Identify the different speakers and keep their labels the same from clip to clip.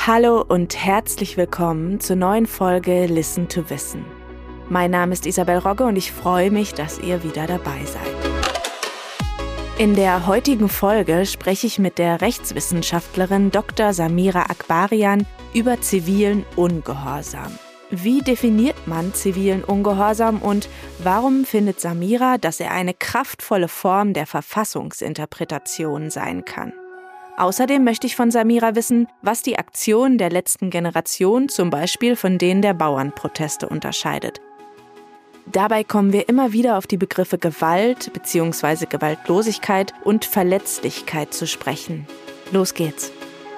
Speaker 1: Hallo und herzlich willkommen zur neuen Folge Listen to Wissen. Mein Name ist Isabel Rogge und ich freue mich, dass ihr wieder dabei seid. In der heutigen Folge spreche ich mit der Rechtswissenschaftlerin Dr. Samira Akbarian über zivilen Ungehorsam. Wie definiert man zivilen Ungehorsam und warum findet Samira, dass er eine kraftvolle Form der Verfassungsinterpretation sein kann? Außerdem möchte ich von Samira wissen, was die Aktionen der letzten Generation zum Beispiel von denen der Bauernproteste unterscheidet. Dabei kommen wir immer wieder auf die Begriffe Gewalt bzw. Gewaltlosigkeit und Verletzlichkeit zu sprechen. Los geht's!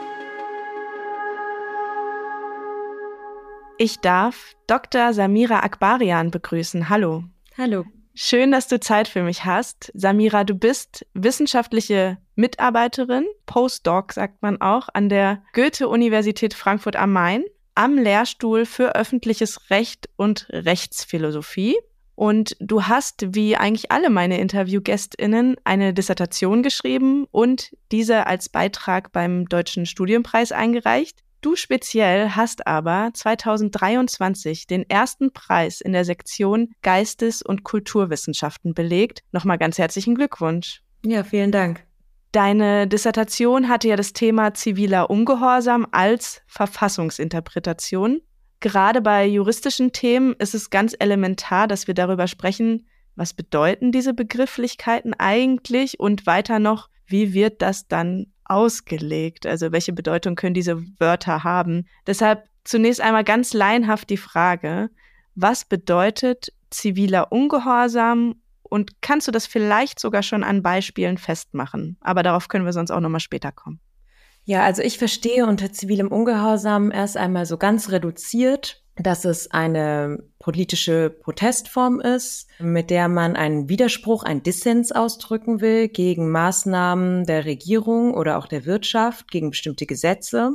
Speaker 1: Ich darf Dr. Samira Akbarian begrüßen. Hallo.
Speaker 2: Hallo.
Speaker 1: Schön, dass du Zeit für mich hast. Samira, du bist wissenschaftliche Mitarbeiterin, Postdoc sagt man auch, an der Goethe-Universität Frankfurt am Main am Lehrstuhl für öffentliches Recht und Rechtsphilosophie. Und du hast, wie eigentlich alle meine InterviewgästInnen, eine Dissertation geschrieben und diese als Beitrag beim Deutschen Studienpreis eingereicht. Du speziell hast aber 2023 den ersten Preis in der Sektion Geistes- und Kulturwissenschaften belegt. Nochmal ganz herzlichen Glückwunsch.
Speaker 2: Ja, vielen Dank.
Speaker 1: Deine Dissertation hatte ja das Thema ziviler Ungehorsam als Verfassungsinterpretation. Gerade bei juristischen Themen ist es ganz elementar, dass wir darüber sprechen, was bedeuten diese Begrifflichkeiten eigentlich und weiter noch, wie wird das dann ausgelegt? Also welche Bedeutung können diese Wörter haben? Deshalb zunächst einmal ganz laienhaft die Frage, was bedeutet ziviler Ungehorsam und kannst du das vielleicht sogar schon an Beispielen festmachen? Aber darauf können wir sonst auch nochmal später kommen.
Speaker 2: Ja, also ich verstehe unter zivilem Ungehorsam erst einmal so ganz reduziert, dass es eine politische Protestform ist, mit der man einen Widerspruch, einen Dissens ausdrücken will gegen Maßnahmen der Regierung oder auch der Wirtschaft, gegen bestimmte Gesetze.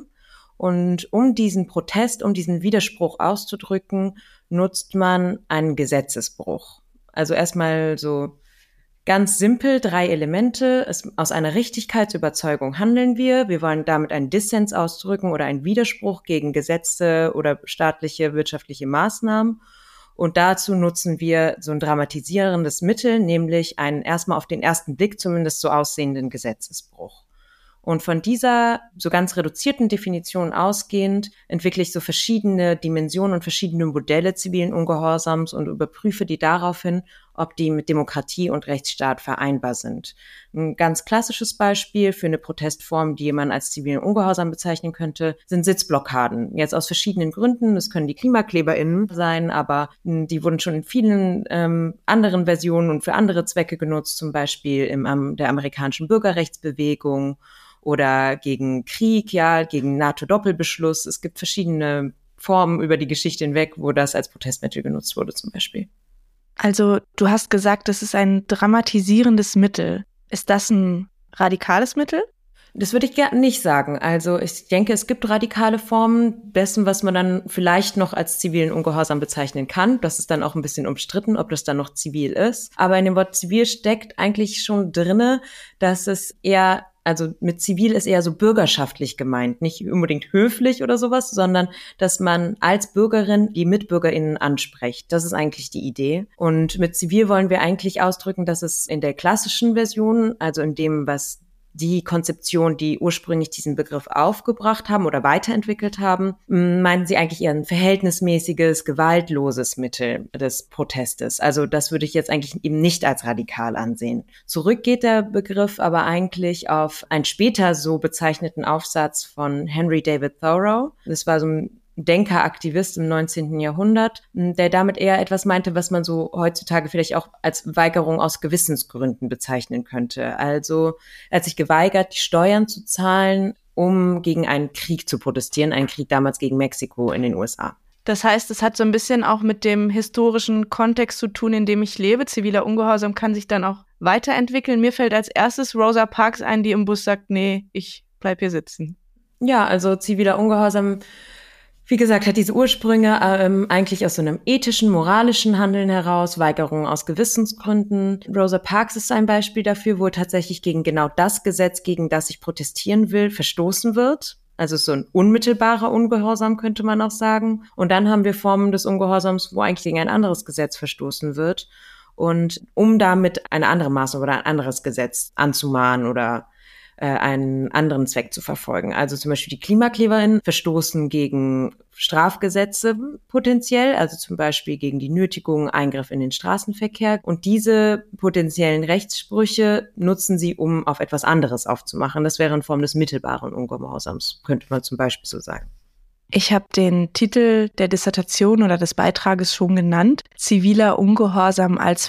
Speaker 2: Und um diesen Protest, um diesen Widerspruch auszudrücken, nutzt man einen Gesetzesbruch. Also erstmal so ganz simpel 3 Elemente. Aus einer Richtigkeitsüberzeugung handeln wir. Wir wollen damit einen Dissens ausdrücken oder einen Widerspruch gegen Gesetze oder staatliche, wirtschaftliche Maßnahmen. Und dazu nutzen wir so ein dramatisierendes Mittel, nämlich einen erstmal auf den ersten Blick zumindest so aussehenden Gesetzesbruch. Und von dieser so ganz reduzierten Definition ausgehend entwickle ich so verschiedene Dimensionen und verschiedene Modelle zivilen Ungehorsams und überprüfe die daraufhin, ob die mit Demokratie und Rechtsstaat vereinbar sind. Ein ganz klassisches Beispiel für eine Protestform, die man als zivilen Ungehorsam bezeichnen könnte, sind Sitzblockaden. Jetzt aus verschiedenen Gründen. Das können die KlimakleberInnen sein, aber die wurden schon in vielen anderen Versionen und für andere Zwecke genutzt, zum Beispiel der amerikanischen Bürgerrechtsbewegung oder gegen Krieg, ja, gegen NATO-Doppelbeschluss. Es gibt verschiedene Formen über die Geschichte hinweg, wo das als Protestmittel genutzt wurde zum Beispiel.
Speaker 1: Also du hast gesagt, das ist ein dramatisierendes Mittel. Ist das ein radikales Mittel?
Speaker 2: Das würde ich gerne nicht sagen. Also ich denke, es gibt radikale Formen dessen, was man dann vielleicht noch als zivilen Ungehorsam bezeichnen kann. Das ist dann auch ein bisschen umstritten, ob das dann noch zivil ist. Aber in dem Wort zivil steckt eigentlich schon drinne, dass es eher, also mit zivil ist eher so bürgerschaftlich gemeint, nicht unbedingt höflich oder sowas, sondern dass man als Bürgerin die MitbürgerInnen anspricht. Das ist eigentlich die Idee. Und mit zivil wollen wir eigentlich ausdrücken, dass es in der klassischen Version, also in dem, was die Konzeption, die ursprünglich diesen Begriff aufgebracht haben oder weiterentwickelt haben, meinen sie eigentlich eher ein verhältnismäßiges, gewaltloses Mittel des Protestes. Also das würde ich jetzt eigentlich eben nicht als radikal ansehen. Zurück geht der Begriff aber eigentlich auf einen später so bezeichneten Aufsatz von Henry David Thoreau. Das war so ein Denker-Aktivist im 19. Jahrhundert, der damit eher etwas meinte, was man so heutzutage vielleicht auch als Weigerung aus Gewissensgründen bezeichnen könnte. Also er hat sich geweigert, die Steuern zu zahlen, um gegen einen Krieg zu protestieren, einen Krieg damals gegen Mexiko in den USA.
Speaker 1: Das heißt, es hat so ein bisschen auch mit dem historischen Kontext zu tun, in dem ich lebe. Ziviler Ungehorsam kann sich dann auch weiterentwickeln. Mir fällt als erstes Rosa Parks ein, die im Bus sagt, nee, ich bleib hier sitzen.
Speaker 2: Ja, also ziviler Ungehorsam, wie gesagt, hat diese Ursprünge eigentlich aus so einem ethischen, moralischen Handeln heraus, Weigerung aus Gewissensgründen. Rosa Parks ist ein Beispiel dafür, wo tatsächlich gegen genau das Gesetz, gegen das ich protestieren will, verstoßen wird. Also so ein unmittelbarer Ungehorsam, könnte man auch sagen. Und dann haben wir Formen des Ungehorsams, wo eigentlich gegen ein anderes Gesetz verstoßen wird. Und um damit eine andere Maßnahme oder ein anderes Gesetz anzumahnen oder einen anderen Zweck zu verfolgen. Also zum Beispiel die KlimakleberInnen verstoßen gegen Strafgesetze potenziell, also zum Beispiel gegen die Nötigung, Eingriff in den Straßenverkehr. Und diese potenziellen Rechtssprüche nutzen sie, um auf etwas anderes aufzumachen. Das wäre in Form des mittelbaren Ungehorsams, könnte man zum Beispiel so sagen.
Speaker 1: Ich habe den Titel der Dissertation oder des Beitrages schon genannt. Ziviler Ungehorsam als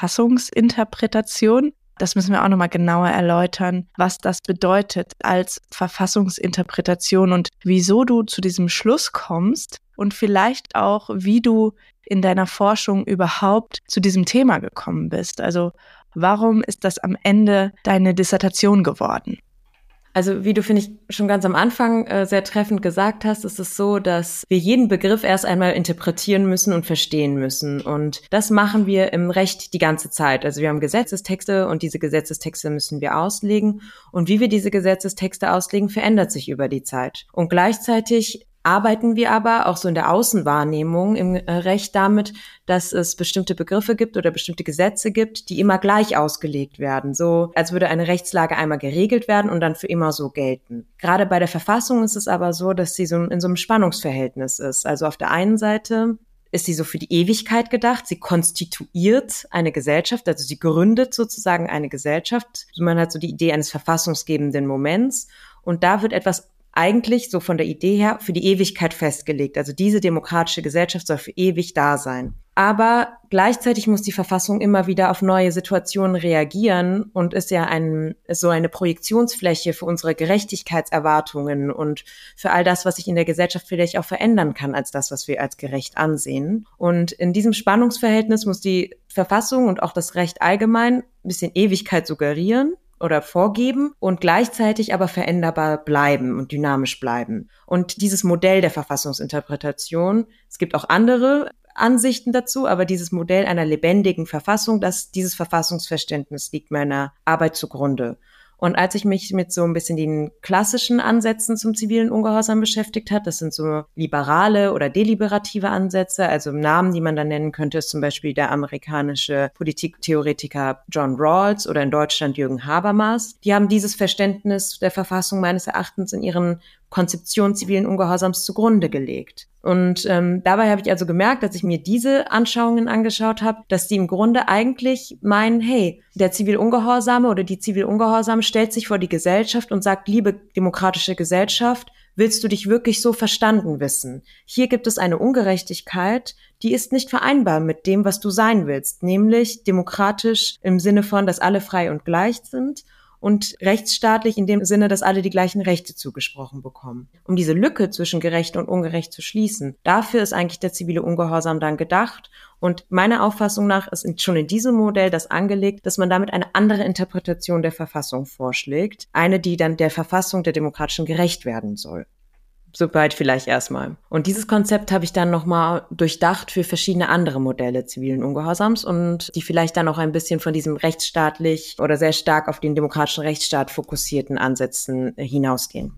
Speaker 1: Verfassungsinterpretation. Das müssen wir auch nochmal genauer erläutern, was das bedeutet als Verfassungsinterpretation und wieso du zu diesem Schluss kommst und vielleicht auch, wie du in deiner Forschung überhaupt zu diesem Thema gekommen bist. Also warum ist das am Ende deine Dissertation geworden?
Speaker 2: Also wie du, finde ich, schon ganz am Anfang sehr treffend gesagt hast, ist es so, dass wir jeden Begriff erst einmal interpretieren müssen und verstehen müssen. Und das machen wir im Recht die ganze Zeit. Also wir haben Gesetzestexte und diese Gesetzestexte müssen wir auslegen. Und wie wir diese Gesetzestexte auslegen, verändert sich über die Zeit. Und gleichzeitig arbeiten wir aber auch so in der Außenwahrnehmung im Recht damit, dass es bestimmte Begriffe gibt oder bestimmte Gesetze gibt, die immer gleich ausgelegt werden. So als würde eine Rechtslage einmal geregelt werden und dann für immer so gelten. Gerade bei der Verfassung ist es aber so, dass sie so in so einem Spannungsverhältnis ist. Also auf der einen Seite ist sie so für die Ewigkeit gedacht. Sie konstituiert eine Gesellschaft, also sie gründet sozusagen eine Gesellschaft. Man hat so die Idee eines verfassungsgebenden Moments und da wird etwas eigentlich so von der Idee her für die Ewigkeit festgelegt. Also diese demokratische Gesellschaft soll für ewig da sein. Aber gleichzeitig muss die Verfassung immer wieder auf neue Situationen reagieren und ist ja so eine Projektionsfläche für unsere Gerechtigkeitserwartungen und für all das, was sich in der Gesellschaft vielleicht auch verändern kann als das, was wir als gerecht ansehen. Und in diesem Spannungsverhältnis muss die Verfassung und auch das Recht allgemein ein bisschen Ewigkeit suggerieren oder vorgeben und gleichzeitig aber veränderbar bleiben und dynamisch bleiben. Und dieses Modell der Verfassungsinterpretation, es gibt auch andere Ansichten dazu, aber dieses Modell einer lebendigen Verfassung, dieses Verfassungsverständnis liegt meiner Arbeit zugrunde. Und als ich mich mit so ein bisschen den klassischen Ansätzen zum zivilen Ungehorsam beschäftigt hat, das sind so liberale oder deliberative Ansätze, also Namen, die man dann nennen könnte, ist zum Beispiel der amerikanische Politiktheoretiker John Rawls oder in Deutschland Jürgen Habermas. Die haben dieses Verständnis der Verfassung meines Erachtens in ihren Konzeption zivilen Ungehorsams zugrunde gelegt. Und dabei habe ich also gemerkt, als ich mir diese Anschauungen angeschaut habe, dass die im Grunde eigentlich meinen, hey, der zivil Ungehorsame oder die zivil Ungehorsame stellt sich vor die Gesellschaft und sagt, liebe demokratische Gesellschaft, willst du dich wirklich so verstanden wissen? Hier gibt es eine Ungerechtigkeit, die ist nicht vereinbar mit dem, was du sein willst, nämlich demokratisch im Sinne von, dass alle frei und gleich sind und rechtsstaatlich in dem Sinne, dass alle die gleichen Rechte zugesprochen bekommen. Um diese Lücke zwischen gerecht und ungerecht zu schließen, dafür ist eigentlich der zivile Ungehorsam dann gedacht. Und meiner Auffassung nach ist schon in diesem Modell das angelegt, dass man damit eine andere Interpretation der Verfassung vorschlägt. Eine, die dann der Verfassung der Demokratischen gerecht werden soll. Soweit vielleicht erstmal. Und dieses Konzept habe ich dann nochmal durchdacht für verschiedene andere Modelle zivilen Ungehorsams und die vielleicht dann auch ein bisschen von diesem rechtsstaatlich oder sehr stark auf den demokratischen Rechtsstaat fokussierten Ansätzen hinausgehen.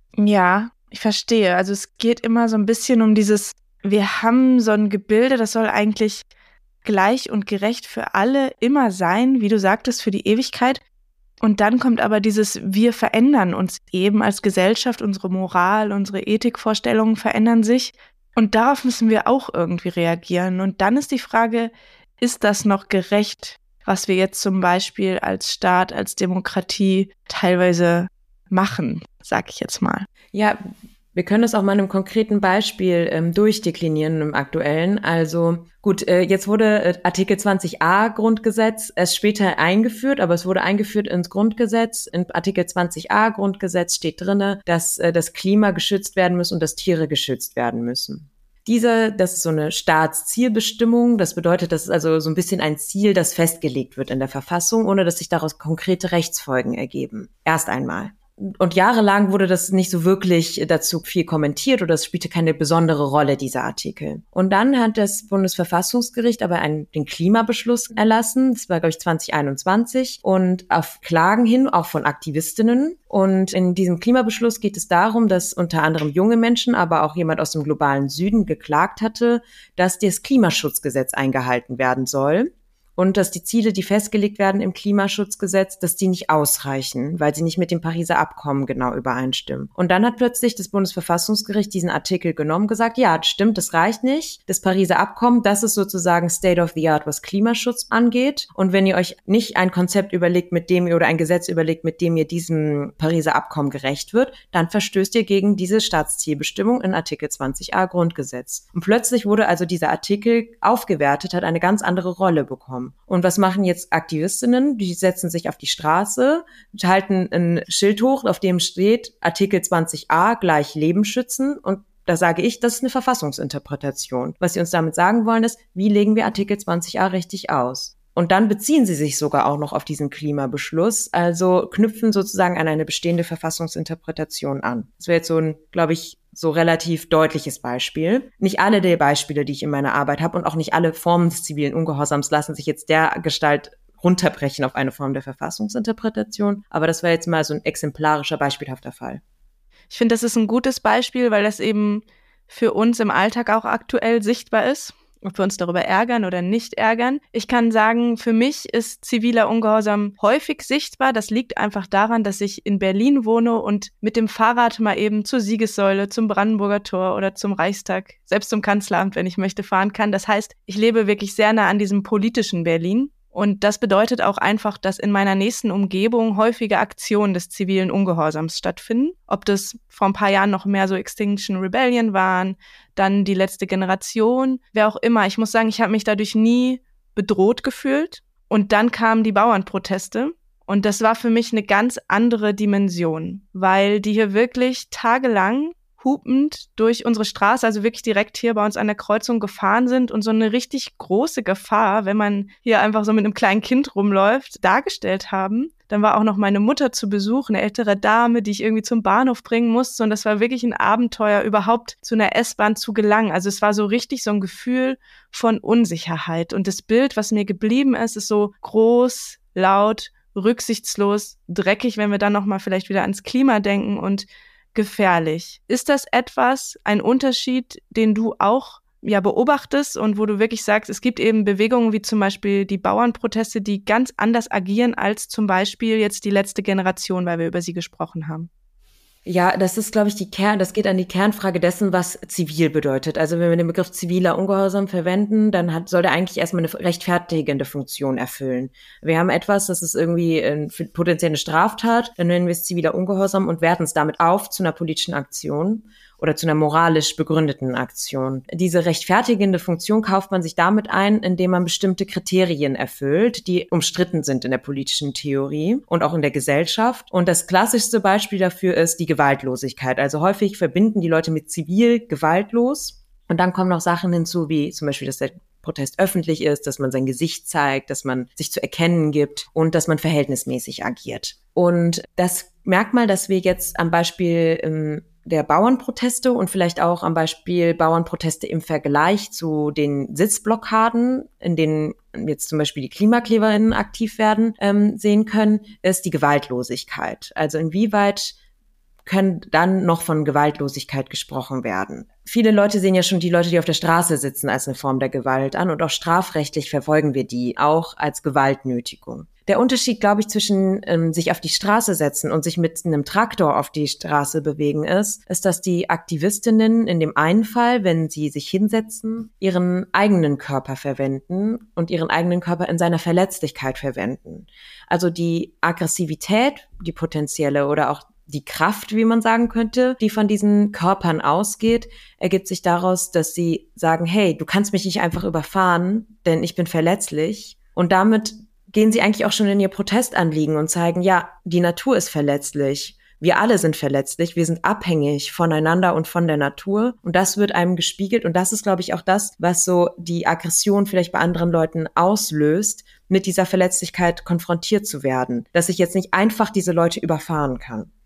Speaker 1: Ja, ich verstehe. Also es geht immer so ein bisschen um dieses, wir haben so ein Gebilde, das soll eigentlich gleich und gerecht für alle immer sein, wie du sagtest, für die Ewigkeit. Und dann kommt aber dieses, wir verändern uns eben als Gesellschaft, unsere Moral, unsere Ethikvorstellungen verändern sich. Und darauf müssen wir auch irgendwie reagieren. Und dann ist die Frage, ist das noch gerecht, was wir jetzt zum Beispiel als Staat, als Demokratie teilweise machen, sag ich jetzt mal.
Speaker 2: Ja, wir können das auch mal in einem konkreten Beispiel durchdeklinieren im aktuellen. Also gut, jetzt wurde Artikel 20a Grundgesetz erst später eingeführt, aber es wurde eingeführt ins Grundgesetz. In Artikel 20a Grundgesetz steht drinne, dass das Klima geschützt werden muss und dass Tiere geschützt werden müssen. Das ist so eine Staatszielbestimmung. Das bedeutet, das ist also so ein bisschen ein Ziel, das festgelegt wird in der Verfassung, ohne dass sich daraus konkrete Rechtsfolgen ergeben. Erst einmal. Und jahrelang wurde das nicht so wirklich dazu viel kommentiert oder es spielte keine besondere Rolle, dieser Artikel. Und dann hat das Bundesverfassungsgericht aber den Klimabeschluss erlassen, das war, glaube ich, 2021, und auf Klagen hin, auch von Aktivistinnen. Und in diesem Klimabeschluss geht es darum, dass unter anderem junge Menschen, aber auch jemand aus dem globalen Süden geklagt hatte, dass das Klimaschutzgesetz eingehalten werden soll. Und dass die Ziele, die festgelegt werden im Klimaschutzgesetz, dass die nicht ausreichen, weil sie nicht mit dem Pariser Abkommen genau übereinstimmen. Und dann hat plötzlich das Bundesverfassungsgericht diesen Artikel genommen, gesagt, ja, stimmt, das reicht nicht. Das Pariser Abkommen, das ist sozusagen State of the Art, was Klimaschutz angeht. Und wenn ihr euch nicht ein Konzept überlegt, mit dem ihr oder ein Gesetz überlegt, mit dem ihr diesem Pariser Abkommen gerecht wird, dann verstößt ihr gegen diese Staatszielbestimmung in Artikel 20a Grundgesetz. Und plötzlich wurde also dieser Artikel aufgewertet, hat eine ganz andere Rolle bekommen. Und was machen jetzt Aktivistinnen? Die setzen sich auf die Straße, halten ein Schild hoch, auf dem steht Artikel 20a gleich Leben schützen. Und da sage ich, das ist eine Verfassungsinterpretation. Was sie uns damit sagen wollen ist, wie legen wir Artikel 20a richtig aus? Und dann beziehen sie sich sogar auch noch auf diesen Klimabeschluss, also knüpfen sozusagen an eine bestehende Verfassungsinterpretation an. Das wäre jetzt so ein, glaube ich, so relativ deutliches Beispiel. Nicht alle der Beispiele, die ich in meiner Arbeit habe und auch nicht alle Formen des zivilen Ungehorsams lassen sich jetzt dergestalt runterbrechen auf eine Form der Verfassungsinterpretation. Aber das wäre jetzt mal so ein exemplarischer, beispielhafter Fall.
Speaker 3: Ich finde, das ist ein gutes Beispiel, weil das eben für uns im Alltag auch aktuell sichtbar ist. Ob wir uns darüber ärgern oder nicht ärgern. Ich kann sagen, für mich ist ziviler Ungehorsam häufig sichtbar. Das liegt einfach daran, dass ich in Berlin wohne und mit dem Fahrrad mal eben zur Siegessäule, zum Brandenburger Tor oder zum Reichstag, selbst zum Kanzleramt, wenn ich möchte, fahren kann. Das heißt, ich lebe wirklich sehr nah an diesem politischen Berlin. Und das bedeutet auch einfach, dass in meiner nächsten Umgebung häufige Aktionen des zivilen Ungehorsams stattfinden. Ob das vor ein paar Jahren noch mehr so Extinction Rebellion waren, dann die letzte Generation, wer auch immer. Ich muss sagen, ich habe mich dadurch nie bedroht gefühlt. Und dann kamen die Bauernproteste. Und das war für mich eine ganz andere Dimension, weil die hier wirklich tagelang hupend durch unsere Straße, also wirklich direkt hier bei uns an der Kreuzung gefahren sind und so eine richtig große Gefahr, wenn man hier einfach so mit einem kleinen Kind rumläuft, dargestellt haben. Dann war auch noch meine Mutter zu Besuch, eine ältere Dame, die ich irgendwie zum Bahnhof bringen musste. Und das war wirklich ein Abenteuer, überhaupt zu einer S-Bahn zu gelangen. Also es war so richtig so ein Gefühl von Unsicherheit. Und das Bild, was mir geblieben ist, ist so groß, laut, rücksichtslos, dreckig, wenn wir dann nochmal vielleicht wieder ans Klima denken und gefährlich. Ist das ein Unterschied, den du auch beobachtest und wo du wirklich sagst, es gibt eben Bewegungen wie zum Beispiel die Bauernproteste, die ganz anders agieren als zum Beispiel jetzt die letzte Generation, weil wir über sie gesprochen haben?
Speaker 2: Ja, das ist, glaube ich, das geht an die Kernfrage dessen, was zivil bedeutet. Also wenn wir den Begriff ziviler Ungehorsam verwenden, dann soll der eigentlich erstmal eine rechtfertigende Funktion erfüllen. Wir haben etwas, das ist irgendwie eine potenzielle Straftat, dann nennen wir es ziviler Ungehorsam und werten es damit auf zu einer politischen Aktion oder zu einer moralisch begründeten Aktion. Diese rechtfertigende Funktion kauft man sich damit ein, indem man bestimmte Kriterien erfüllt, die umstritten sind in der politischen Theorie und auch in der Gesellschaft. Und das klassischste Beispiel dafür ist die Gewaltlosigkeit. Also häufig verbinden die Leute mit zivil gewaltlos. Und dann kommen noch Sachen hinzu, wie zum Beispiel, dass der Protest öffentlich ist, dass man sein Gesicht zeigt, dass man sich zu erkennen gibt und dass man verhältnismäßig agiert. Und das Merkmal, das wir jetzt am Beispiel der Bauernproteste und vielleicht auch am Beispiel Bauernproteste im Vergleich zu den Sitzblockaden, in denen jetzt zum Beispiel die KlimakleberInnen aktiv werden, sehen können, ist die Gewaltlosigkeit. Also inwieweit können dann noch von Gewaltlosigkeit gesprochen werden. Viele Leute sehen ja schon die Leute, die auf der Straße sitzen, als eine Form der Gewalt an und auch strafrechtlich verfolgen wir die auch als Gewaltnötigung. Der Unterschied, glaube ich, zwischen sich auf die Straße setzen und sich mit einem Traktor auf die Straße bewegen ist, dass die Aktivistinnen in dem einen Fall, wenn sie sich hinsetzen, ihren eigenen Körper verwenden und ihren eigenen Körper in seiner Verletzlichkeit verwenden. Also die Aggressivität, die potenzielle oder auch die Kraft, wie man sagen könnte, die von diesen Körpern ausgeht, ergibt sich daraus, dass sie sagen, hey, du kannst mich nicht einfach überfahren, denn ich bin verletzlich. Und damit gehen sie eigentlich auch schon in ihr Protestanliegen und zeigen, ja, die Natur ist verletzlich. Wir alle sind verletzlich, wir sind abhängig voneinander und von der Natur. Und das wird einem gespiegelt. Und das ist, glaube ich, auch das, was so die Aggression vielleicht bei anderen Leuten auslöst, mit dieser Verletzlichkeit konfrontiert zu werden. Dass ich jetzt nicht einfach diese Leute überfahren kann.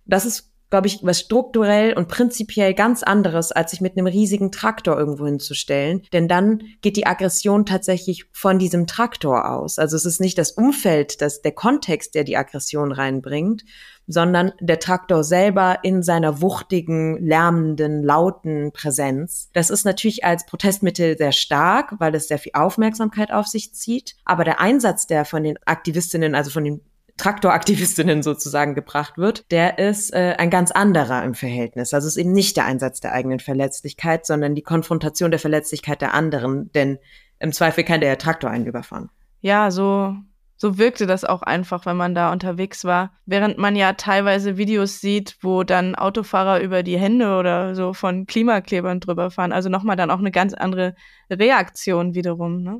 Speaker 2: Das ist, glaube ich, was strukturell und prinzipiell ganz anderes, als sich mit einem riesigen Traktor irgendwo hinzustellen. Denn dann geht die Aggression tatsächlich von diesem Traktor aus. Also es ist nicht das Umfeld, der Kontext, der die Aggression reinbringt, sondern der Traktor selber in seiner wuchtigen, lärmenden, lauten Präsenz. Das ist natürlich als Protestmittel sehr stark, weil es sehr viel Aufmerksamkeit auf sich zieht. Aber der Einsatz, der von den Aktivistinnen, also von den Traktoraktivistinnen sozusagen gebracht wird, der ist ein ganz anderer im Verhältnis. Also es ist eben nicht der Einsatz der eigenen Verletzlichkeit, sondern die Konfrontation der Verletzlichkeit der anderen, denn im Zweifel kann der Traktor einen überfahren.
Speaker 3: Ja, so wirkte das auch einfach, wenn man da unterwegs war. Während man ja teilweise Videos sieht, wo dann Autofahrer über die Hände oder so von Klimaklebern drüber fahren. Also nochmal dann auch eine ganz andere Reaktion wiederum, ne?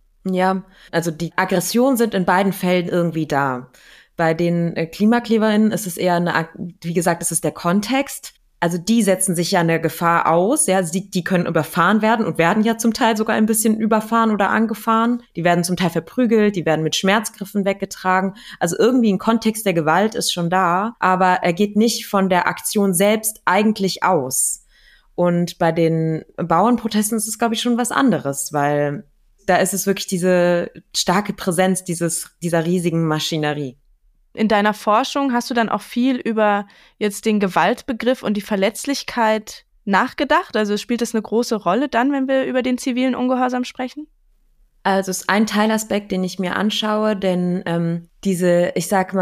Speaker 2: Ja, also die Aggressionen sind in beiden Fällen irgendwie da. Bei den KlimakleblerInnen ist es eher wie gesagt, es ist der Kontext. Also die setzen sich ja einer Gefahr aus, ja, die können überfahren werden und werden ja zum Teil sogar ein bisschen überfahren oder angefahren. Die werden zum Teil verprügelt, die werden mit Schmerzgriffen weggetragen. Also irgendwie ein Kontext der Gewalt ist schon da, aber er geht nicht von der Aktion selbst eigentlich aus. Und bei den Bauernprotesten ist es, glaube ich, schon was anderes, weil da ist es wirklich diese starke Präsenz dieser riesigen Maschinerie.
Speaker 3: In deiner Forschung hast du dann auch viel über jetzt den Gewaltbegriff und die Verletzlichkeit nachgedacht? Also spielt das eine große Rolle dann, wenn wir über den zivilen Ungehorsam sprechen?
Speaker 2: Also es ist ein Teilaspekt, den ich mir anschaue, denn diese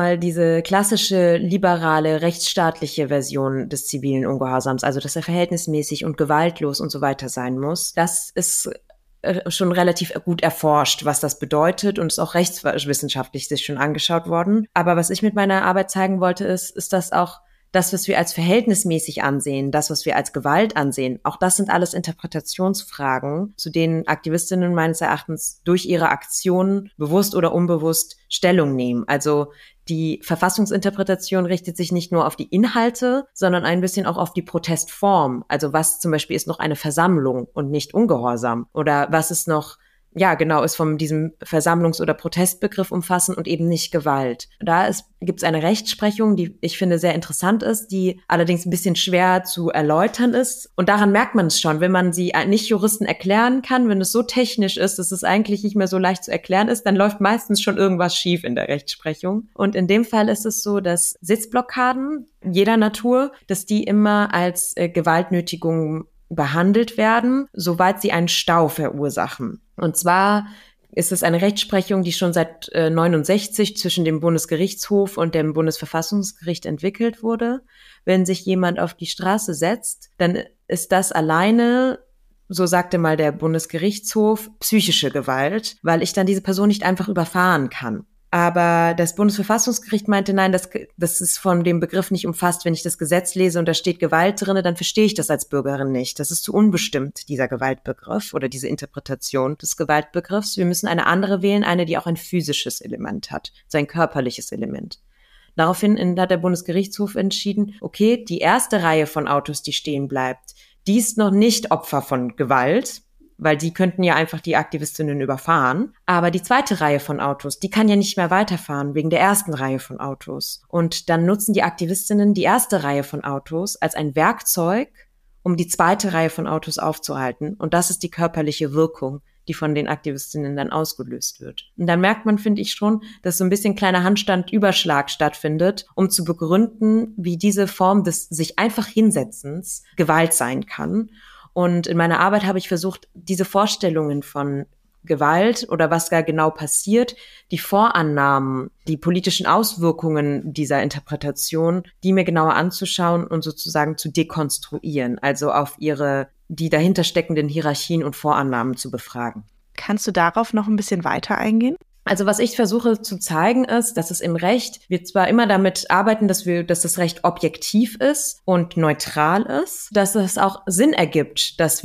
Speaker 2: klassische liberale, rechtsstaatliche Version des zivilen Ungehorsams, also dass er verhältnismäßig und gewaltlos und so weiter sein muss, das ist schon relativ gut erforscht, was das bedeutet, und ist auch rechtswissenschaftlich sich schon angeschaut worden. Aber was ich mit meiner Arbeit zeigen wollte, ist, dass auch das, was wir als verhältnismäßig ansehen, das, was wir als Gewalt ansehen, auch das sind alles Interpretationsfragen, zu denen Aktivistinnen meines Erachtens durch ihre Aktionen bewusst oder unbewusst Stellung nehmen. Also die Verfassungsinterpretation richtet sich nicht nur auf die Inhalte, sondern ein bisschen auch auf die Protestform. Also was zum Beispiel ist noch eine Versammlung und nicht Ungehorsam? Oder was ist noch, ja genau, ist von diesem Versammlungs- oder Protestbegriff umfassen und eben nicht Gewalt. Da gibt es eine Rechtsprechung, die ich finde sehr interessant ist, die allerdings ein bisschen schwer zu erläutern ist. Und daran merkt man es schon, wenn man sie nicht Juristen erklären kann, wenn es so technisch ist, dass es eigentlich nicht mehr so leicht zu erklären ist, dann läuft meistens schon irgendwas schief in der Rechtsprechung. Und in dem Fall ist es so, dass Sitzblockaden jeder Natur, dass die immer als Gewaltnötigung behandelt werden, soweit sie einen Stau verursachen. Und zwar ist es eine Rechtsprechung, die schon seit 1969 zwischen dem Bundesgerichtshof und dem Bundesverfassungsgericht entwickelt wurde. Wenn sich jemand auf die Straße setzt, dann ist das alleine, so sagte mal der Bundesgerichtshof, psychische Gewalt, weil ich dann diese Person nicht einfach überfahren kann. Aber das Bundesverfassungsgericht meinte, nein, das ist von dem Begriff nicht umfasst. Wenn ich das Gesetz lese und da steht Gewalt drinne, dann verstehe ich das als Bürgerin nicht. Das ist zu unbestimmt, dieser Gewaltbegriff oder diese Interpretation des Gewaltbegriffs. Wir müssen eine andere wählen, eine, die auch ein physisches Element hat, so ein körperliches Element. Daraufhin hat der Bundesgerichtshof entschieden, okay, die erste Reihe von Autos, die stehen bleibt, die ist noch nicht Opfer von Gewalt, weil die könnten ja einfach die Aktivistinnen überfahren. Aber die zweite Reihe von Autos, die kann ja nicht mehr weiterfahren wegen der ersten Reihe von Autos. Und dann nutzen die Aktivistinnen die erste Reihe von Autos als ein Werkzeug, um die zweite Reihe von Autos aufzuhalten. Und das ist die körperliche Wirkung, die von den Aktivistinnen dann ausgelöst wird. Und dann merkt man, finde ich schon, dass so ein bisschen kleiner Handstandüberschlag stattfindet, um zu begründen, wie diese Form des sich einfach Hinsetzens Gewalt sein kann. Und in meiner Arbeit habe ich versucht, diese Vorstellungen von Gewalt oder was da genau passiert, die Vorannahmen, die politischen Auswirkungen dieser Interpretation, die mir genauer anzuschauen und sozusagen zu dekonstruieren, also auf die dahinter steckenden Hierarchien und Vorannahmen zu befragen.
Speaker 3: Kannst du darauf noch ein bisschen weiter eingehen?
Speaker 2: Also was ich versuche zu zeigen ist, dass es im Recht, wir zwar immer damit arbeiten, dass das Recht objektiv ist und neutral ist, dass es auch Sinn ergibt, dass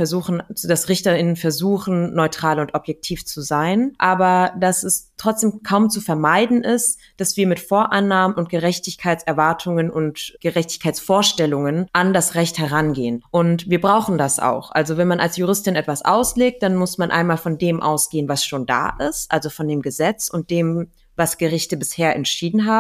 Speaker 2: RichterInnen versuchen, neutral und objektiv zu sein, aber dass es trotzdem kaum zu vermeiden ist, dass wir mit Vorannahmen und Gerechtigkeitserwartungen und Gerechtigkeitsvorstellungen an das Recht herangehen. Und wir brauchen das auch. Also wenn man als Juristin etwas auslegt, dann muss man einmal von dem ausgehen, was schon da ist, also von dem Gesetz und dem, was Gerichte bisher entschieden haben.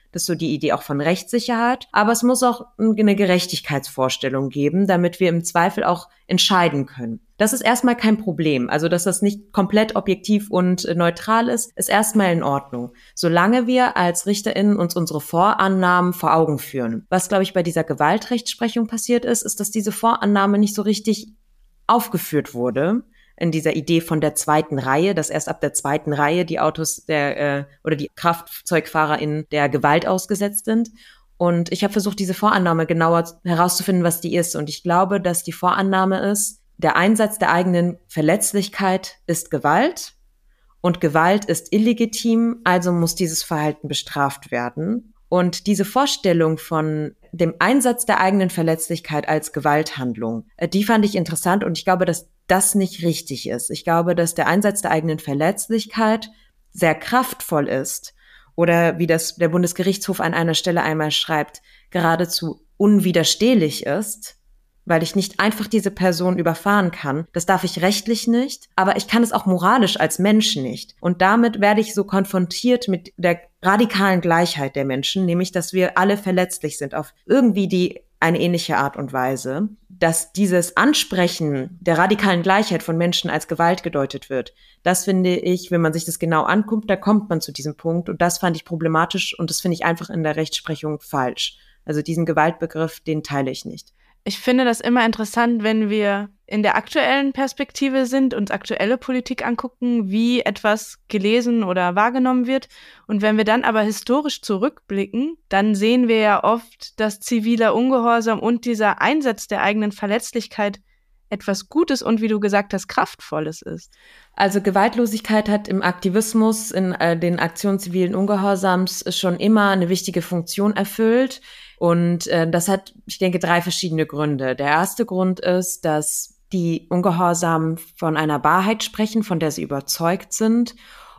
Speaker 2: Das ist so die Idee auch von Rechtssicherheit. Aber es muss auch eine Gerechtigkeitsvorstellung geben, damit wir im Zweifel auch entscheiden können. Das ist erstmal kein Problem. Also, dass das nicht komplett objektiv und neutral ist erstmal in Ordnung. Solange wir als RichterInnen uns unsere Vorannahmen vor Augen führen. Was, glaube ich, bei dieser Gewaltrechtsprechung passiert ist, dass diese Vorannahme nicht so richtig aufgeführt wurde. In dieser Idee von der zweiten Reihe, dass erst ab der zweiten Reihe die Autos oder die KraftzeugfahrerInnen der Gewalt ausgesetzt sind. Und ich habe versucht, diese Vorannahme genauer herauszufinden, was die ist. Und ich glaube, dass die Vorannahme ist, der Einsatz der eigenen Verletzlichkeit ist Gewalt und Gewalt ist illegitim, also muss dieses Verhalten bestraft werden. Und diese Vorstellung von dem Einsatz der eigenen Verletzlichkeit als Gewalthandlung, die fand ich interessant und ich glaube, dass das nicht richtig ist. Ich glaube, dass der Einsatz der eigenen Verletzlichkeit sehr kraftvoll ist oder wie das der Bundesgerichtshof an einer Stelle einmal schreibt, geradezu unwiderstehlich ist, weil ich nicht einfach diese Person überfahren kann. Das darf ich rechtlich nicht, aber ich kann es auch moralisch als Mensch nicht. Und damit werde ich so konfrontiert mit der radikalen Gleichheit der Menschen, nämlich, dass wir alle verletzlich sind auf irgendwie eine ähnliche Art und Weise, dass dieses Ansprechen der radikalen Gleichheit von Menschen als Gewalt gedeutet wird. Das finde ich, wenn man sich das genau anguckt, da kommt man zu diesem Punkt und das fand ich problematisch und das finde ich einfach in der Rechtsprechung falsch. Also diesen Gewaltbegriff, den teile ich nicht.
Speaker 3: Ich finde das immer interessant, wenn wir in der aktuellen Perspektive sind, uns aktuelle Politik angucken, wie etwas gelesen oder wahrgenommen wird. Und wenn wir dann aber historisch zurückblicken, dann sehen wir ja oft, dass ziviler Ungehorsam und dieser Einsatz der eigenen Verletzlichkeit etwas Gutes und, wie du gesagt hast, Kraftvolles ist.
Speaker 2: Also Gewaltlosigkeit hat im Aktivismus, in den Aktionen zivilen Ungehorsams schon immer eine wichtige Funktion erfüllt. Und das hat, ich denke, 3 verschiedene Gründe. Der erste Grund ist, dass die Ungehorsamen von einer Wahrheit sprechen, von der sie überzeugt sind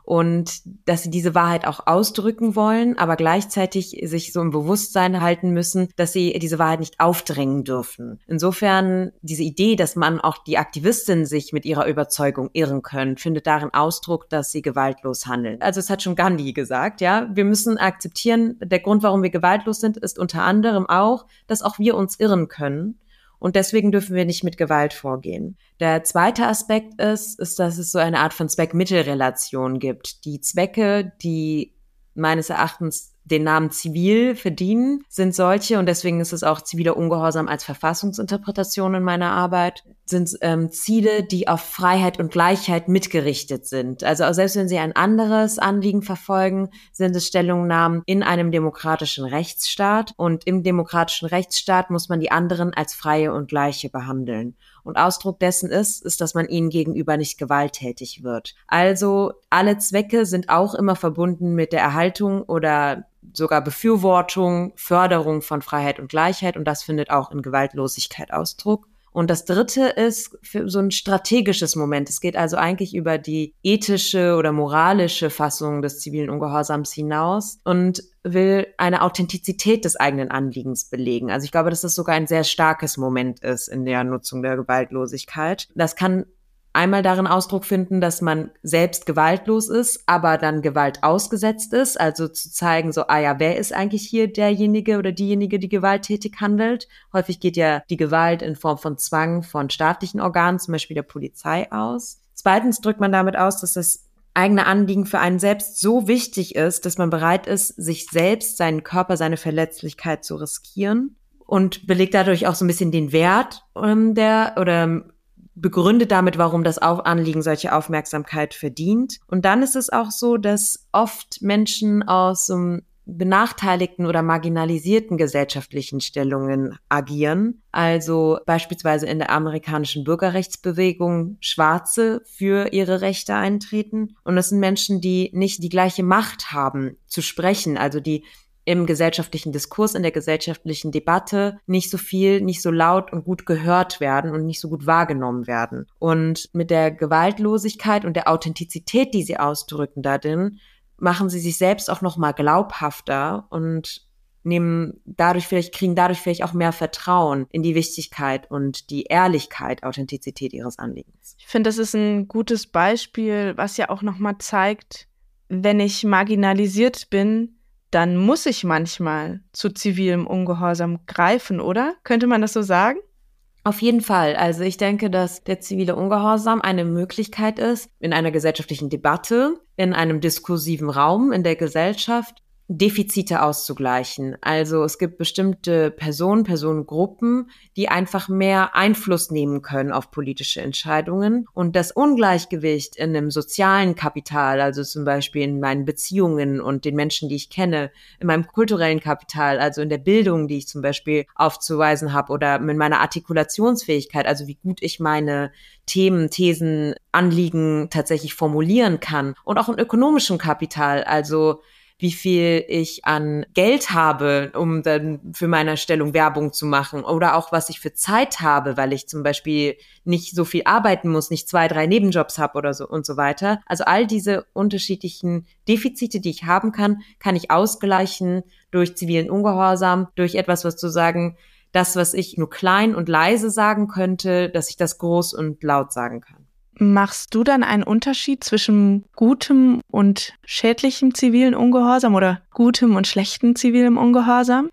Speaker 2: und dass sie diese Wahrheit auch ausdrücken wollen, aber gleichzeitig sich so im Bewusstsein halten müssen, dass sie diese Wahrheit nicht aufdrängen dürfen. Insofern diese Idee, dass man auch die Aktivistinnen sich mit ihrer Überzeugung irren können, findet darin Ausdruck, dass sie gewaltlos handeln. Also es hat schon Gandhi gesagt, ja, wir müssen akzeptieren, der Grund, warum wir gewaltlos sind, ist unter anderem auch, dass auch wir uns irren können. Und deswegen dürfen wir nicht mit Gewalt vorgehen. Der zweite Aspekt ist, dass es so eine Art von Zweck-Mittel-Relation gibt. Die Zwecke, die meines Erachtens den Namen zivil verdienen, sind solche, und deswegen ist es auch ziviler Ungehorsam als Verfassungsinterpretation in meiner Arbeit, sind Ziele, die auf Freiheit und Gleichheit mitgerichtet sind. Also auch selbst wenn sie ein anderes Anliegen verfolgen, sind es Stellungnahmen in einem demokratischen Rechtsstaat. Und im demokratischen Rechtsstaat muss man die anderen als Freie und Gleiche behandeln. Und Ausdruck dessen ist, dass man ihnen gegenüber nicht gewalttätig wird. Also alle Zwecke sind auch immer verbunden mit der Erhaltung oder sogar Befürwortung, Förderung von Freiheit und Gleichheit. Und das findet auch in Gewaltlosigkeit Ausdruck. Und das dritte ist für so ein strategisches Moment. Es geht also eigentlich über die ethische oder moralische Fassung des zivilen Ungehorsams hinaus und will eine Authentizität des eigenen Anliegens belegen. Also ich glaube, dass das sogar ein sehr starkes Moment ist in der Nutzung der Gewaltlosigkeit. Das kann einmal darin Ausdruck finden, dass man selbst gewaltlos ist, aber dann Gewalt ausgesetzt ist. Also zu zeigen, so, wer ist eigentlich hier derjenige oder diejenige, die gewalttätig handelt? Häufig geht ja die Gewalt in Form von Zwang von staatlichen Organen, zum Beispiel der Polizei, aus. Zweitens drückt man damit aus, dass das eigene Anliegen für einen selbst so wichtig ist, dass man bereit ist, sich selbst, seinen Körper, seine Verletzlichkeit zu riskieren und belegt dadurch auch so ein bisschen den Wert begründet damit, warum das Anliegen solche Aufmerksamkeit verdient. Und dann ist es auch so, dass oft Menschen aus benachteiligten oder marginalisierten gesellschaftlichen Stellungen agieren. Also beispielsweise in der amerikanischen Bürgerrechtsbewegung Schwarze für ihre Rechte eintreten. Und das sind Menschen, die nicht die gleiche Macht haben zu sprechen, also die im gesellschaftlichen Diskurs, in der gesellschaftlichen Debatte nicht so viel, nicht so laut und gut gehört werden und nicht so gut wahrgenommen werden. Und mit der Gewaltlosigkeit und der Authentizität, die sie ausdrücken darin, machen sie sich selbst auch noch mal glaubhafter und kriegen dadurch vielleicht auch mehr Vertrauen in die Wichtigkeit und die Ehrlichkeit, Authentizität ihres Anliegens.
Speaker 3: Ich finde, das ist ein gutes Beispiel, was ja auch noch mal zeigt, wenn ich marginalisiert bin, dann muss ich manchmal zu zivilem Ungehorsam greifen, oder? Könnte man das so sagen?
Speaker 2: Auf jeden Fall. Also ich denke, dass der zivile Ungehorsam eine Möglichkeit ist, in einer gesellschaftlichen Debatte, in einem diskursiven Raum in der Gesellschaft Defizite auszugleichen. Also es gibt bestimmte Personengruppen, die einfach mehr Einfluss nehmen können auf politische Entscheidungen. Und das Ungleichgewicht in einem sozialen Kapital, also zum Beispiel in meinen Beziehungen und den Menschen, die ich kenne, in meinem kulturellen Kapital, also in der Bildung, die ich zum Beispiel aufzuweisen habe, oder in meiner Artikulationsfähigkeit, also wie gut ich meine Themen, Thesen, Anliegen tatsächlich formulieren kann. Und auch im ökonomischen Kapital, also wie viel ich an Geld habe, um dann für meine Stellung Werbung zu machen, oder auch was ich für Zeit habe, weil ich zum Beispiel nicht so viel arbeiten muss, nicht 2, 3 Nebenjobs habe oder so und so weiter. Also all diese unterschiedlichen Defizite, die ich haben kann ich ausgleichen durch zivilen Ungehorsam, durch etwas, was zu sagen, das, was ich nur klein und leise sagen könnte, dass ich das groß und laut sagen kann.
Speaker 3: Machst du dann einen Unterschied zwischen gutem und schädlichem zivilen Ungehorsam oder gutem und schlechtem zivilem Ungehorsam?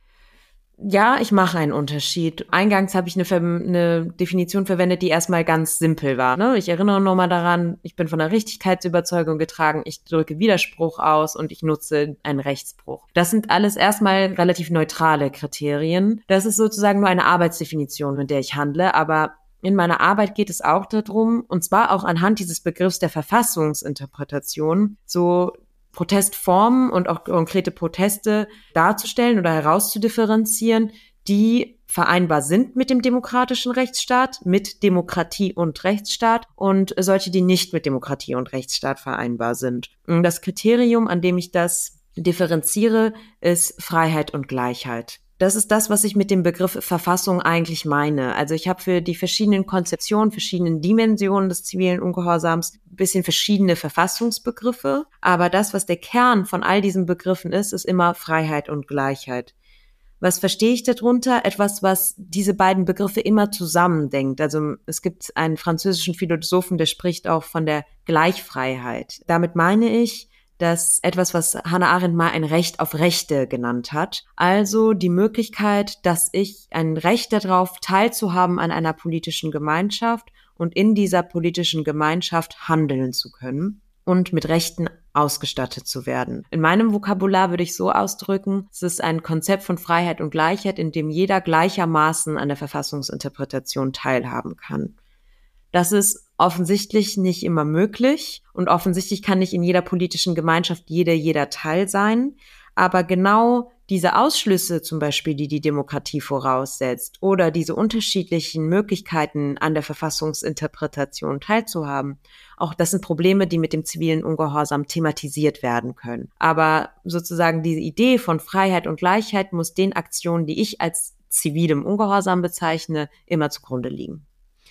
Speaker 2: Ja, ich mache einen Unterschied. Eingangs habe ich eine Definition verwendet, die erstmal ganz simpel war. Ich erinnere nochmal daran, ich bin von der Richtigkeitsüberzeugung getragen, ich drücke Widerspruch aus und ich nutze einen Rechtsbruch. Das sind alles erstmal relativ neutrale Kriterien. Das ist sozusagen nur eine Arbeitsdefinition, mit der ich handle, aber in meiner Arbeit geht es auch darum, und zwar auch anhand dieses Begriffs der Verfassungsinterpretation, so Protestformen und auch konkrete Proteste darzustellen oder herauszudifferenzieren, die vereinbar sind mit dem demokratischen Rechtsstaat, mit Demokratie und Rechtsstaat, und solche, die nicht mit Demokratie und Rechtsstaat vereinbar sind. Und das Kriterium, an dem ich das differenziere, ist Freiheit und Gleichheit. Das ist das, was ich mit dem Begriff Verfassung eigentlich meine. Also ich habe für die verschiedenen Konzeptionen, verschiedenen Dimensionen des zivilen Ungehorsams ein bisschen verschiedene Verfassungsbegriffe. Aber das, was der Kern von all diesen Begriffen ist immer Freiheit und Gleichheit. Was verstehe ich darunter? Etwas, was diese beiden Begriffe immer zusammendenkt. Also es gibt einen französischen Philosophen, der spricht auch von der Gleichfreiheit. Damit meine ich, dass etwas, was Hannah Arendt mal ein Recht auf Rechte genannt hat. Also die Möglichkeit, dass ich ein Recht darauf, teilzuhaben an einer politischen Gemeinschaft und in dieser politischen Gemeinschaft handeln zu können und mit Rechten ausgestattet zu werden. In meinem Vokabular würde ich so ausdrücken, es ist ein Konzept von Freiheit und Gleichheit, in dem jeder gleichermaßen an der Verfassungsinterpretation teilhaben kann. Das ist offensichtlich nicht immer möglich und offensichtlich kann nicht in jeder politischen Gemeinschaft jeder Teil sein. Aber genau diese Ausschlüsse zum Beispiel, die die Demokratie voraussetzt, oder diese unterschiedlichen Möglichkeiten an der Verfassungsinterpretation teilzuhaben, auch das sind Probleme, die mit dem zivilen Ungehorsam thematisiert werden können. Aber sozusagen diese Idee von Freiheit und Gleichheit muss den Aktionen, die ich als zivilem Ungehorsam bezeichne, immer zugrunde liegen.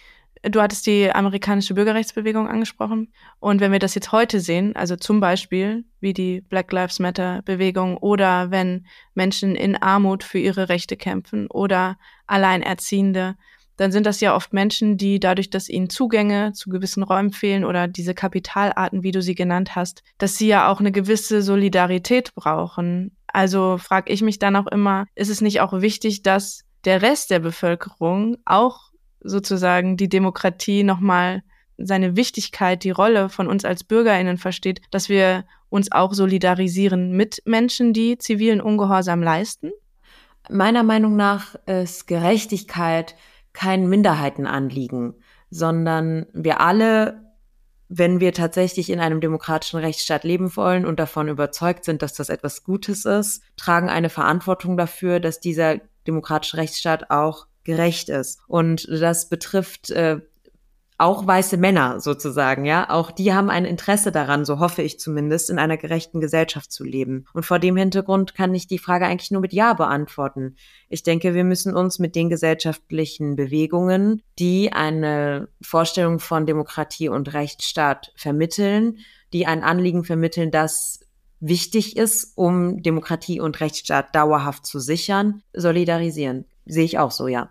Speaker 3: Du hattest die amerikanische Bürgerrechtsbewegung angesprochen. Und wenn wir das jetzt heute sehen, also zum Beispiel wie die Black Lives Matter Bewegung oder wenn Menschen in Armut für ihre Rechte kämpfen oder Alleinerziehende, dann sind das ja oft Menschen, die dadurch, dass ihnen Zugänge zu gewissen Räumen fehlen oder diese Kapitalarten, wie du sie genannt hast, dass sie ja auch eine gewisse Solidarität brauchen. Also frage ich mich dann auch immer, ist es nicht auch wichtig, dass der Rest der Bevölkerung auch sozusagen die Demokratie nochmal seine Wichtigkeit, die Rolle von uns als BürgerInnen versteht, dass wir uns auch solidarisieren mit Menschen, die zivilen Ungehorsam leisten?
Speaker 2: Meiner Meinung nach ist Gerechtigkeit kein Minderheitenanliegen, sondern wir alle, wenn wir tatsächlich in einem demokratischen Rechtsstaat leben wollen und davon überzeugt sind, dass das etwas Gutes ist, tragen eine Verantwortung dafür, dass dieser demokratische Rechtsstaat auch gerecht ist. Und das betrifft auch weiße Männer sozusagen, ja. Auch die haben ein Interesse daran, so hoffe ich zumindest, in einer gerechten Gesellschaft zu leben. Und vor dem Hintergrund kann ich die Frage eigentlich nur mit Ja beantworten. Ich denke, wir müssen uns mit den gesellschaftlichen Bewegungen, die eine Vorstellung von Demokratie und Rechtsstaat vermitteln, die ein Anliegen vermitteln, das wichtig ist, um Demokratie und Rechtsstaat dauerhaft zu sichern, solidarisieren. Sehe ich auch so, ja.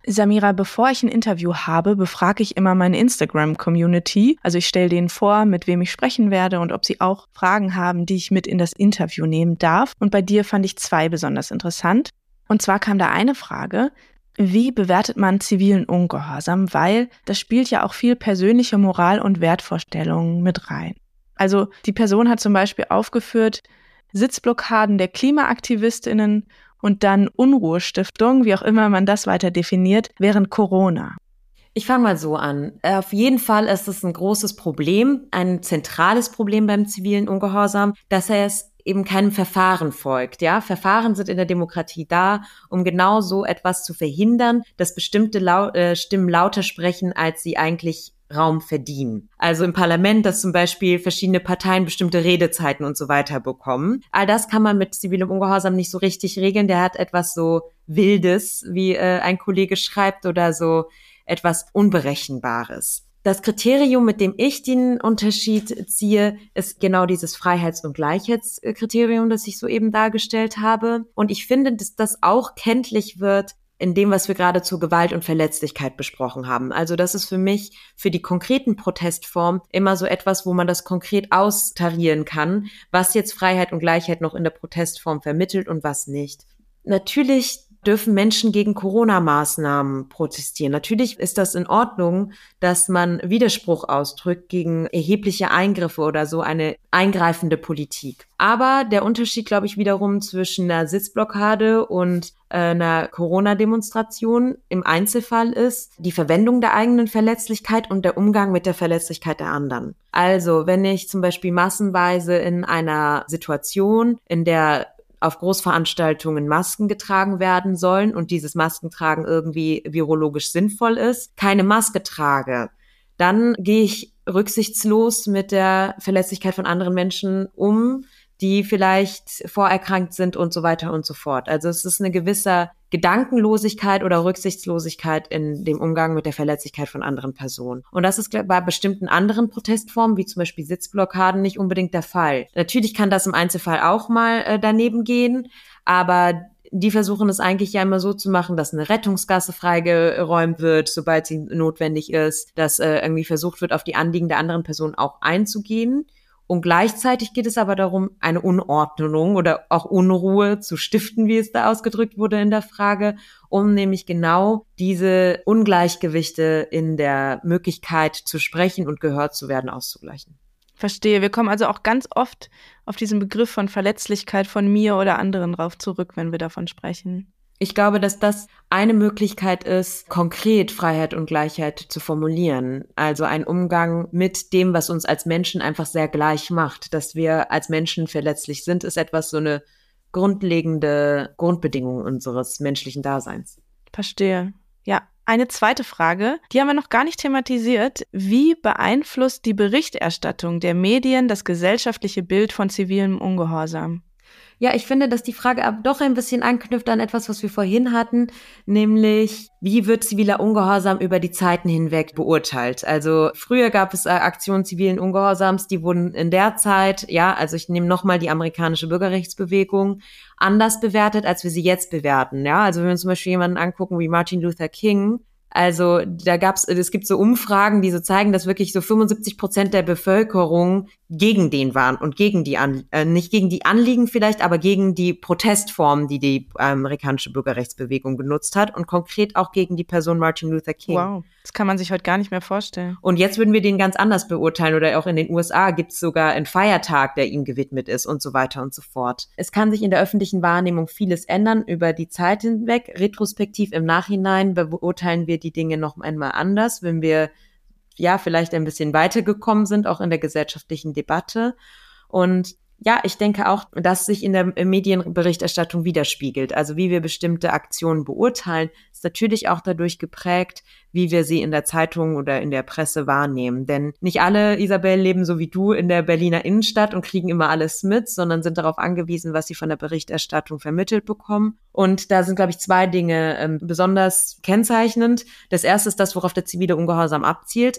Speaker 3: Samira, bevor ich ein Interview habe, befrage ich immer meine Instagram-Community. Also ich stelle denen vor, mit wem ich sprechen werde und ob sie auch Fragen haben, die ich mit in das Interview nehmen darf. Und bei dir fand ich 2 besonders interessant. Und zwar kam da eine Frage: Wie bewertet man zivilen Ungehorsam? Weil das spielt ja auch viel persönliche Moral und Wertvorstellungen mit rein. Also die Person hat zum Beispiel aufgeführt, Sitzblockaden der KlimaaktivistInnen und dann Unruhestiftung, wie auch immer man das weiter definiert, während Corona.
Speaker 2: Ich fange mal so an. Auf jeden Fall ist es ein großes Problem, ein zentrales Problem beim zivilen Ungehorsam, dass es eben keinem Verfahren folgt. Ja, Verfahren sind in der Demokratie da, um genau so etwas zu verhindern, dass bestimmte Stimmen lauter sprechen, als sie eigentlich Raum verdienen. Also im Parlament, dass zum Beispiel verschiedene Parteien bestimmte Redezeiten und so weiter bekommen. All das kann man mit zivilem Ungehorsam nicht so richtig regeln. Der hat etwas so Wildes, wie ein Kollege schreibt, oder so etwas Unberechenbares. Das Kriterium, mit dem ich den Unterschied ziehe, ist genau dieses Freiheits- und Gleichheitskriterium, das ich soeben dargestellt habe. Und ich finde, dass das auch kenntlich wird in dem, was wir gerade zur Gewalt und Verletzlichkeit besprochen haben. Also das ist für mich, für die konkreten Protestformen, immer so etwas, wo man das konkret austarieren kann, was jetzt Freiheit und Gleichheit noch in der Protestform vermittelt und was nicht. Natürlich dürfen Menschen gegen Corona-Maßnahmen protestieren. Natürlich ist das in Ordnung, dass man Widerspruch ausdrückt gegen erhebliche Eingriffe oder so eine eingreifende Politik. Aber der Unterschied, glaube ich, wiederum zwischen einer Sitzblockade und einer Corona-Demonstration im Einzelfall ist die Verwendung der eigenen Verletzlichkeit und der Umgang mit der Verletzlichkeit der anderen. Also, wenn ich zum Beispiel massenweise in einer Situation, in der auf Großveranstaltungen Masken getragen werden sollen und dieses Maskentragen irgendwie virologisch sinnvoll ist, keine Maske trage, dann gehe ich rücksichtslos mit der Verletzlichkeit von anderen Menschen um, die vielleicht vorerkrankt sind und so weiter und so fort. Also es ist eine gewisse Gedankenlosigkeit oder Rücksichtslosigkeit in dem Umgang mit der Verletzlichkeit von anderen Personen. Und das ist bei bestimmten anderen Protestformen, wie zum Beispiel Sitzblockaden, nicht unbedingt der Fall. Natürlich kann das im Einzelfall auch mal daneben gehen, aber die versuchen es eigentlich ja immer so zu machen, dass eine Rettungsgasse freigeräumt wird, sobald sie notwendig ist, dass irgendwie versucht wird, auf die Anliegen der anderen Person auch einzugehen. Und gleichzeitig geht es aber darum, eine Unordnung oder auch Unruhe zu stiften, wie es da ausgedrückt wurde in der Frage, um nämlich genau diese Ungleichgewichte in der Möglichkeit zu sprechen und gehört zu werden auszugleichen.
Speaker 3: Verstehe. Wir kommen also auch ganz oft auf diesen Begriff von Verletzlichkeit von mir oder anderen drauf zurück, wenn wir davon sprechen.
Speaker 2: Ich glaube, dass das eine Möglichkeit ist, konkret Freiheit und Gleichheit zu formulieren. Also ein Umgang mit dem, was uns als Menschen einfach sehr gleich macht. Dass wir als Menschen verletzlich sind, ist etwas, so eine grundlegende Grundbedingung unseres menschlichen Daseins.
Speaker 3: Verstehe. Ja. Eine zweite Frage, die haben wir noch gar nicht thematisiert. Wie beeinflusst die Berichterstattung der Medien das gesellschaftliche Bild von zivilem Ungehorsam?
Speaker 2: Ja, ich finde, dass die Frage aber doch ein bisschen anknüpft an etwas, was wir vorhin hatten, nämlich, wie wird ziviler Ungehorsam über die Zeiten hinweg beurteilt? Also früher gab es Aktionen zivilen Ungehorsams, die wurden in der Zeit, ja, also ich nehme nochmal die amerikanische Bürgerrechtsbewegung, anders bewertet, als wir sie jetzt bewerten. Ja, also wenn wir uns zum Beispiel jemanden angucken wie Martin Luther King, also es gibt so Umfragen, die so zeigen, dass wirklich so 75% der Bevölkerung gegen den waren und gegen die nicht gegen die Anliegen vielleicht, aber gegen die Protestformen, die die amerikanische Bürgerrechtsbewegung benutzt hat und konkret auch gegen die Person Martin Luther King.
Speaker 3: Wow, das kann man sich heute gar nicht mehr vorstellen.
Speaker 2: Und jetzt würden wir den ganz anders beurteilen oder auch in den USA gibt es sogar einen Feiertag, der ihm gewidmet ist und so weiter und so fort. Es kann sich in der öffentlichen Wahrnehmung vieles ändern über die Zeit hinweg. Retrospektiv im Nachhinein beurteilen wir die Dinge noch einmal anders, wenn wir ja vielleicht ein bisschen weitergekommen sind, auch in der gesellschaftlichen Debatte. Und ja, ich denke auch, dass sich in der Medienberichterstattung widerspiegelt. Also wie wir bestimmte Aktionen beurteilen, ist natürlich auch dadurch geprägt, wie wir sie in der Zeitung oder in der Presse wahrnehmen. Denn nicht alle, Isabel, leben so wie du in der Berliner Innenstadt und kriegen immer alles mit, sondern sind darauf angewiesen, was sie von der Berichterstattung vermittelt bekommen. Und da sind, glaube ich, 2 Dinge besonders kennzeichnend. Das erste ist das, worauf der zivile Ungehorsam abzielt.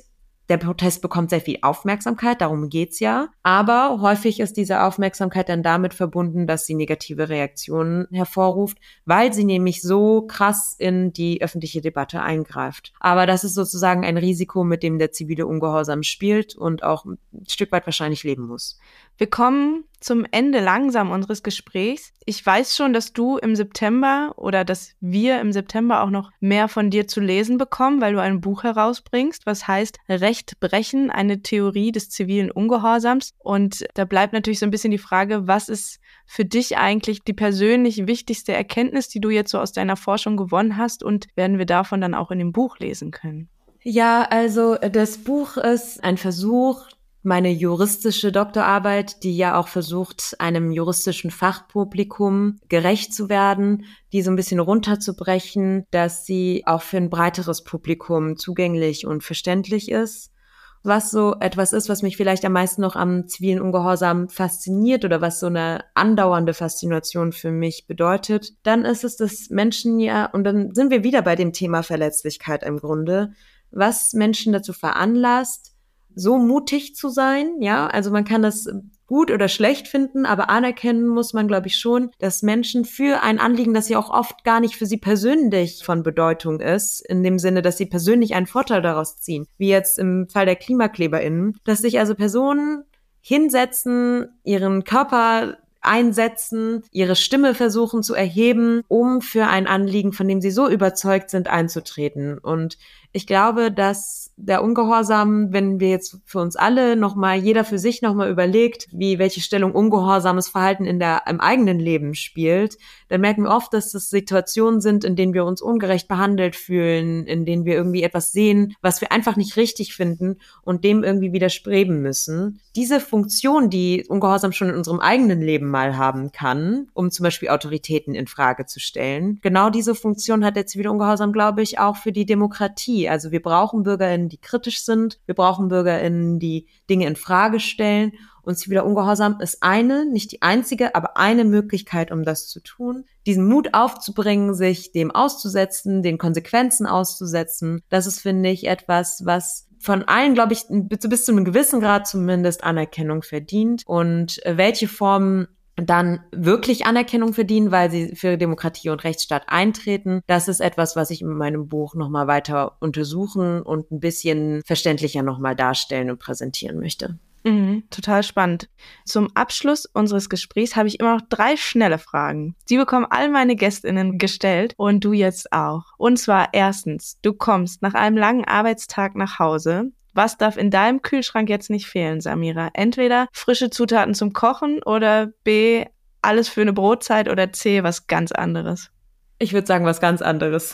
Speaker 2: Der Protest bekommt sehr viel Aufmerksamkeit, darum geht's ja. Aber häufig ist diese Aufmerksamkeit dann damit verbunden, dass sie negative Reaktionen hervorruft, weil sie nämlich so krass in die öffentliche Debatte eingreift. Aber das ist sozusagen ein Risiko, mit dem der zivile Ungehorsam spielt und auch ein Stück weit wahrscheinlich leben muss.
Speaker 3: Wir kommen zum Ende langsam unseres Gesprächs. Ich weiß schon, dass du im September oder dass wir im September auch noch mehr von dir zu lesen bekommen, weil du ein Buch herausbringst, was heißt Recht brechen, eine Theorie des zivilen Ungehorsams. Und da bleibt natürlich so ein bisschen die Frage, was ist für dich eigentlich die persönlich wichtigste Erkenntnis, die du jetzt so aus deiner Forschung gewonnen hast, und werden wir davon dann auch in dem Buch lesen können?
Speaker 2: Ja, also das Buch ist ein Versuch, meine juristische Doktorarbeit, die ja auch versucht, einem juristischen Fachpublikum gerecht zu werden, die so ein bisschen runterzubrechen, dass sie auch für ein breiteres Publikum zugänglich und verständlich ist. Was so etwas ist, was mich vielleicht am meisten noch am zivilen Ungehorsam fasziniert oder was so eine andauernde Faszination für mich bedeutet, dann ist es, dass Menschen ja, und dann sind wir wieder bei dem Thema Verletzlichkeit im Grunde, was Menschen dazu veranlasst, so mutig zu sein, ja, also man kann das gut oder schlecht finden, aber anerkennen muss man, glaube ich, schon, dass Menschen für ein Anliegen, das ja auch oft gar nicht für sie persönlich von Bedeutung ist, in dem Sinne, dass sie persönlich einen Vorteil daraus ziehen, wie jetzt im Fall der KlimakleberInnen, dass sich also Personen hinsetzen, ihren Körper einsetzen, ihre Stimme versuchen zu erheben, um für ein Anliegen, von dem sie so überzeugt sind, einzutreten. Und ich glaube, dass der Ungehorsam, wenn wir jetzt für uns alle nochmal, jeder für sich nochmal überlegt, welche Stellung ungehorsames Verhalten im eigenen Leben spielt, dann merken wir oft, dass das Situationen sind, in denen wir uns ungerecht behandelt fühlen, in denen wir irgendwie etwas sehen, was wir einfach nicht richtig finden und dem irgendwie widerstreben müssen. Diese Funktion, die Ungehorsam schon in unserem eigenen Leben mal haben kann, um zum Beispiel Autoritäten in Frage zu stellen, genau diese Funktion hat der zivile Ungehorsam, glaube ich, auch für die Demokratie. Also wir brauchen BürgerInnen, die kritisch sind. Wir brauchen BürgerInnen, die Dinge in Frage stellen. Und ziviler Ungehorsam ist nicht die einzige, aber eine Möglichkeit, um das zu tun. Diesen Mut aufzubringen, sich dem auszusetzen, den Konsequenzen auszusetzen. Das ist, finde ich, etwas, was von allen, glaube ich, bis zu einem gewissen Grad zumindest Anerkennung verdient. Und welche Formen dann wirklich Anerkennung verdienen, weil sie für Demokratie und Rechtsstaat eintreten. Das ist etwas, was ich in meinem Buch nochmal weiter untersuchen und ein bisschen verständlicher nochmal darstellen und präsentieren möchte.
Speaker 3: Total spannend. Zum Abschluss unseres Gesprächs habe ich immer noch 3 schnelle Fragen. Die bekommen all meine GästInnen gestellt und du jetzt auch. Und zwar erstens, du kommst nach einem langen Arbeitstag nach Hause. Was darf in deinem Kühlschrank jetzt nicht fehlen, Samira? Entweder frische Zutaten zum Kochen oder B, alles für eine Brotzeit oder C, was ganz anderes?
Speaker 2: Ich würde sagen, was ganz anderes.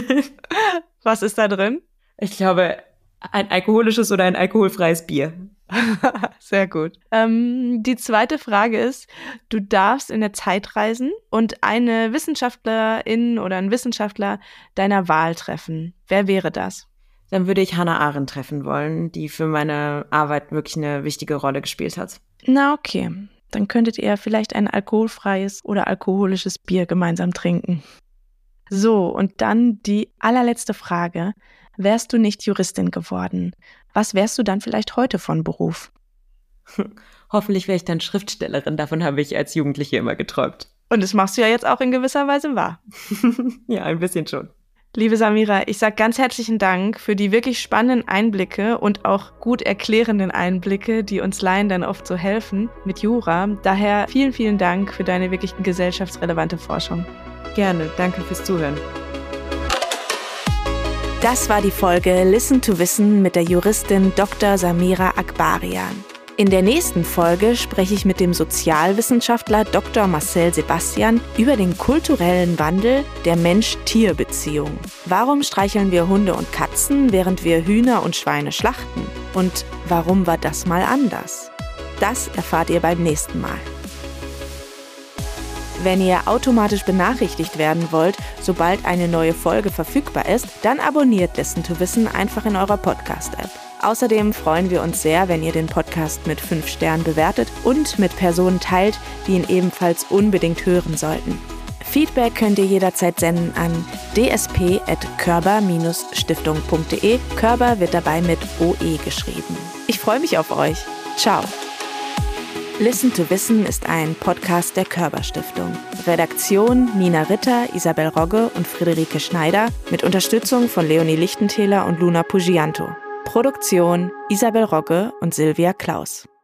Speaker 3: Was ist da drin?
Speaker 2: Ich glaube, ein alkoholisches oder ein alkoholfreies Bier.
Speaker 3: Sehr gut. Die zweite Frage ist, du darfst in der Zeit reisen und eine Wissenschaftlerin oder einen Wissenschaftler deiner Wahl treffen. Wer wäre das?
Speaker 2: Dann würde ich Hannah Arendt treffen wollen, die für meine Arbeit wirklich eine wichtige Rolle gespielt hat.
Speaker 3: Na okay, dann könntet ihr vielleicht ein alkoholfreies oder alkoholisches Bier gemeinsam trinken. So, und dann die allerletzte Frage. Wärst du nicht Juristin geworden, was wärst du dann vielleicht heute von Beruf?
Speaker 2: Hoffentlich wäre ich dann Schriftstellerin, davon habe ich als Jugendliche immer geträumt.
Speaker 3: Und das machst du ja jetzt auch in gewisser Weise wahr.
Speaker 2: Ja, ein bisschen schon.
Speaker 3: Liebe Samira, ich sage ganz herzlichen Dank für die wirklich spannenden Einblicke und auch gut erklärenden Einblicke, die uns Laien dann oft so helfen mit Jura. Daher vielen, vielen Dank für deine wirklich gesellschaftsrelevante Forschung.
Speaker 2: Gerne, danke fürs Zuhören.
Speaker 1: Das war die Folge Listen to Wissen mit der Juristin Dr. Samira Akbarian. In der nächsten Folge spreche ich mit dem Sozialwissenschaftler Dr. Marcel Sebastian über den kulturellen Wandel der Mensch-Tier-Beziehung. Warum streicheln wir Hunde und Katzen, während wir Hühner und Schweine schlachten? Und warum war das mal anders? Das erfahrt ihr beim nächsten Mal. Wenn ihr automatisch benachrichtigt werden wollt, sobald eine neue Folge verfügbar ist, dann abonniert Listen to Wissen einfach in eurer Podcast-App. Außerdem freuen wir uns sehr, wenn ihr den Podcast mit 5 Sternen bewertet und mit Personen teilt, die ihn ebenfalls unbedingt hören sollten. Feedback könnt ihr jederzeit senden an dsp@körber-stiftung.de. Körber wird dabei mit OE geschrieben. Ich freue mich auf euch. Ciao. Listen to Wissen ist ein Podcast der Körber Stiftung. Redaktion Nina Ritter, Isabel Rogge und Friederike Schneider mit Unterstützung von Leonie Lichtentäler und Luna Pugianto. Produktion Isabel Rogge und Silvia Klaus.